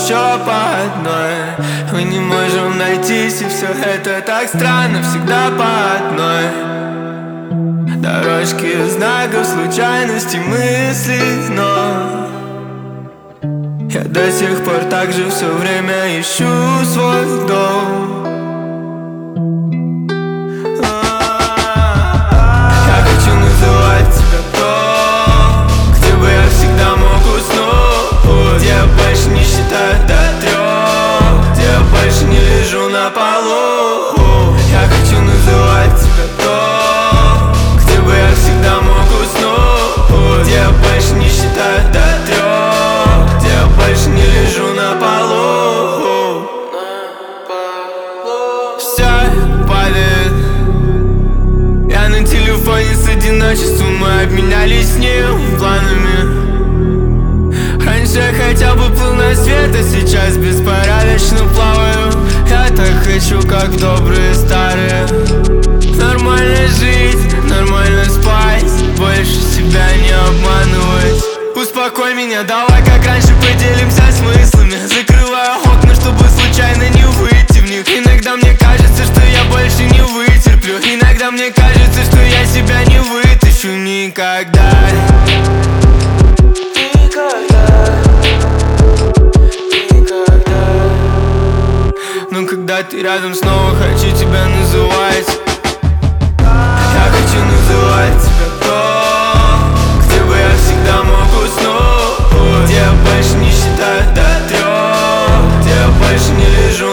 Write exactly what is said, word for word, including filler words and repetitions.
еще по одной. Мы не можем найтись, и все это так странно, всегда по одной. Дорожки знаков, случайности, мыслей, но я до сих пор так же все время ищу свой дом. Я хочу называть тебя дом, где бы я всегда мог уснуть, где я больше не считаю до трех, где я больше не лежу на полу. Я хочу называть тебя дом, где бы я всегда мог уснуть, где я больше не считаю до трех, где я больше не лежу на полу. Все падает. Я на телефоне с одиночеством, мы обменялись с ним планами. Раньше я хотя бы плыл на свет, а сейчас беспорядочно плаваю. Я так хочу, как в добрые старые. Нормально жить, нормально спать, больше себя не обманывать. Успокой меня, давай как раньше поделимся смыслами. Закрываю окна, чтобы случайно не выйти в них. Иногда мне кажется, что я больше не вытерплю. Иногда мне кажется, что я себя не вытащу никогда. Но когда ты рядом, снова хочу тебя называть. Я хочу называть тебя дом, где бы я всегда мог уснуть, где я больше не считаю до трех, где я больше не лежу